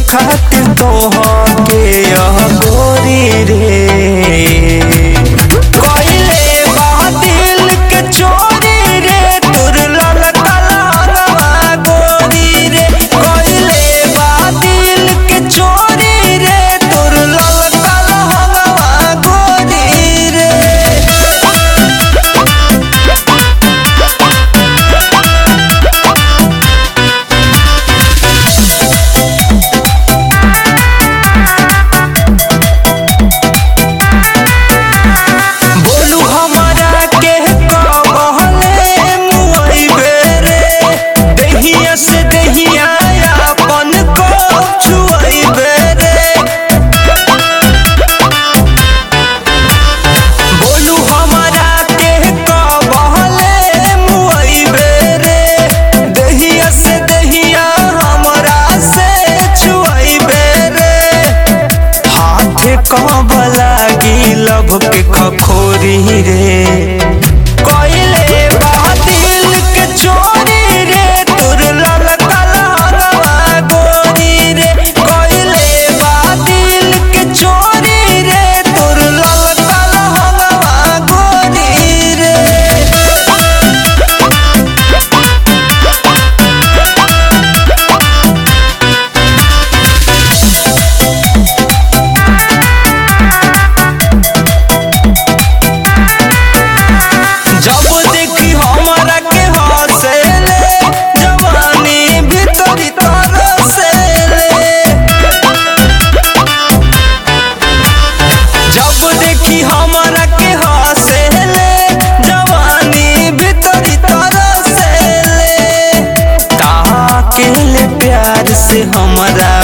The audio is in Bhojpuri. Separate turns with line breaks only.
खातिर तोहके गोरी रे कइले बा दिल के चोरी रे तोर लाल कलहनवा गोरी रे कइले बा दिल के चोरी रे तोर लाल कलहनवा गोरी रे। कब लागी लब के खखोरी रे कइले बा दिल के चोरी रे तोर लाल कलहनवा गोरी रे कइले बा दिल के चोरी रे तोर लाल कलहनवा गोरी रे। प्यार से हमरा